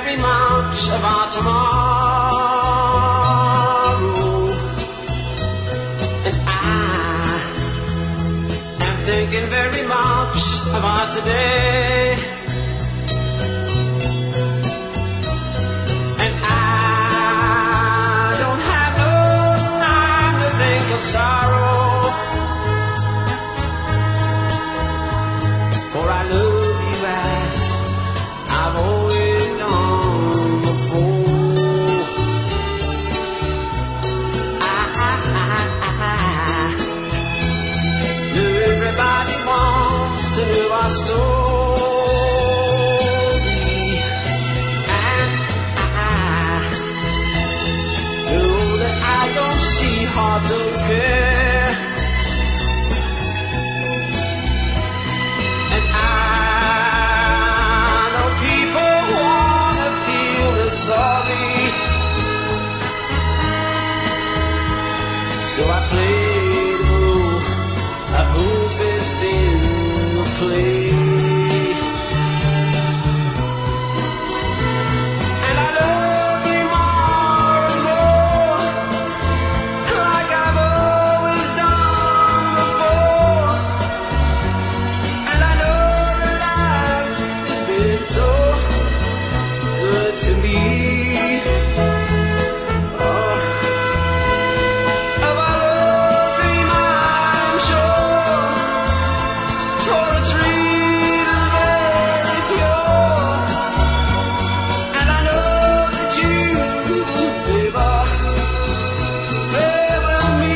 very much about tomorrow, and I am thinking very much about today, and I don't have no time to think of sorrow, for I love you as I've always done before. I know everybody wants to know our story, and I know that I don't see heart don't care, and I know people wanna feel the sorry, so I play the role of who's best in the play. And I love you more and more, like I've always done before. And I know that life has been so good to me. Oh, of our love dream I'm sure, for it's real and very pure. And I know that you favor me.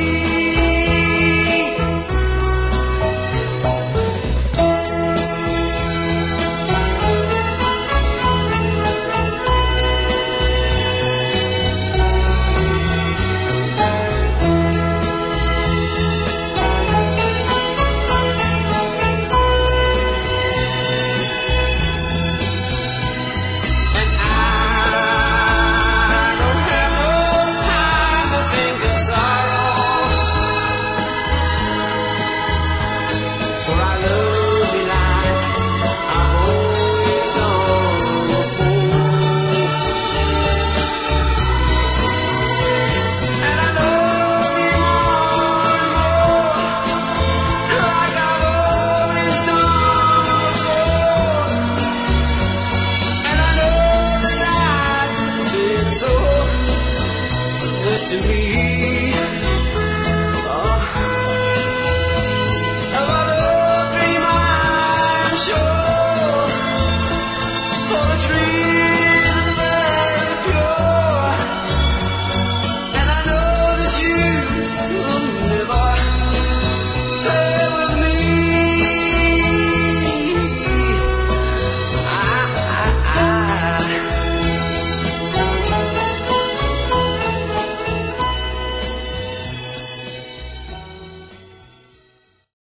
And I don't have no time to think of sorrow, for I love you like I've always done before. And I love you more and more, like I've always done before. And I know that life has been so good to me.